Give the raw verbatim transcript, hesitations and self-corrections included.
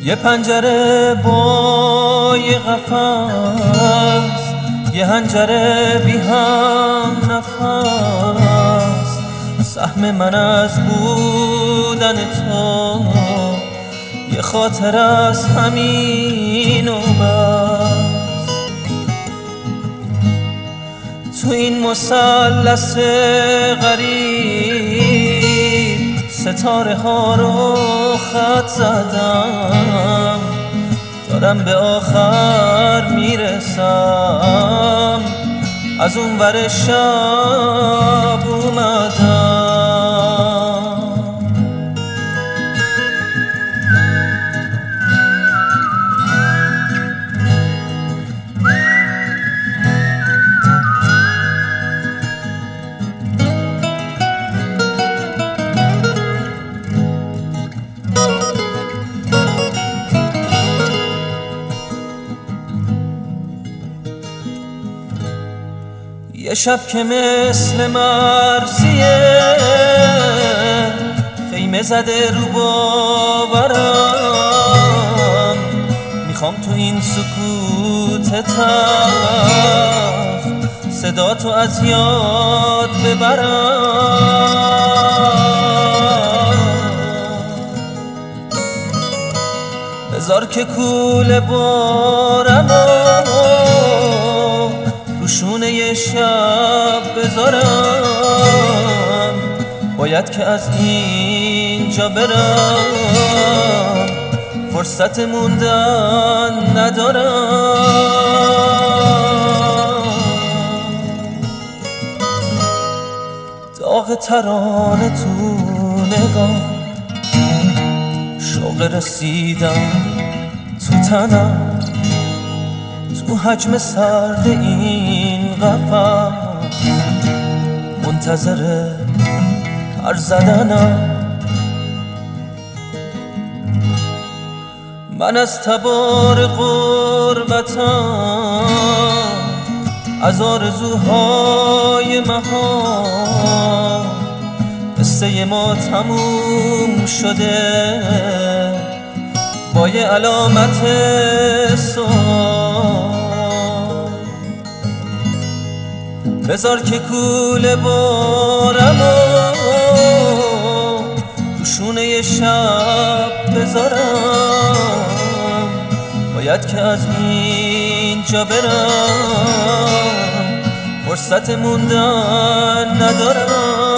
یه پنجره با یه قفس، یه حنجره بی هم نفس. سهم من از بودن تو یه خاطر از همین و بس. تو این مثلث غریب ستاره ها رو خط زدم، دارم به آخر میرسم، از اون ور شب اومدم. یه شب که مثل مرزیه خیمه زده رو باورم، میخوام تو این سکوت تلخ صدا تو از یاد ببرم. بذار که کوله بارم رو شونه یه شب بذارم، باید که از اینجا برم، فرصت موندن ندارم. داغ ترانه تو نگاه، شوق رسیدن تو تنم، تو حجم سرد این قفس منتظر پر زدنم. من از تبار غربتم، از آرزوهای مهان، قصه ما تموم شده با یه علامت سوال. بذار که کوله بارم رو شونه یه شب بذارم، باید که از اینجا برم، فرصت موندن ندارم.